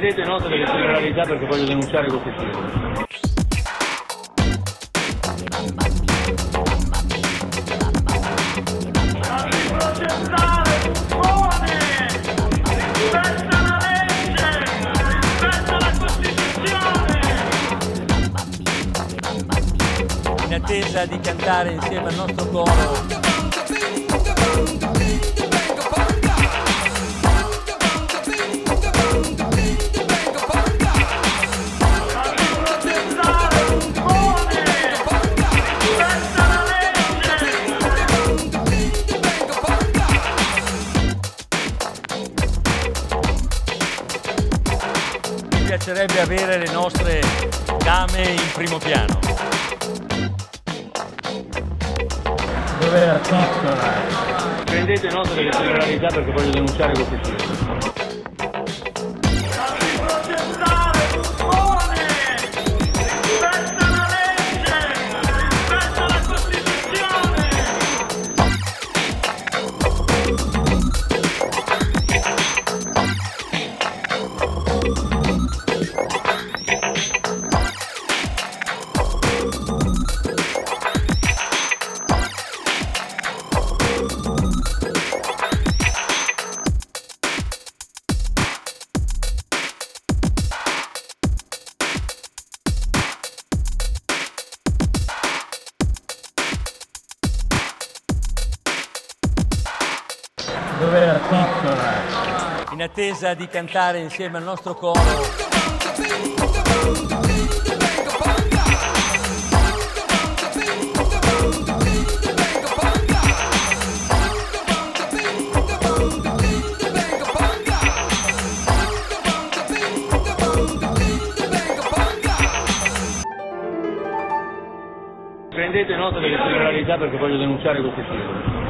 Prendete nota delle irregolarità perché voglio denunciare questi film. In attesa di cantare insieme al nostro coro. Mi piacerebbe avere le nostre dame in primo piano. Dov'è l'artista? Prendete nota delle irregolarità perché voglio denunciare questi film. Dov'è l'artista? In attesa di cantare insieme al nostro coro. Prendete nota delle irregolarità perché voglio denunciare questi film.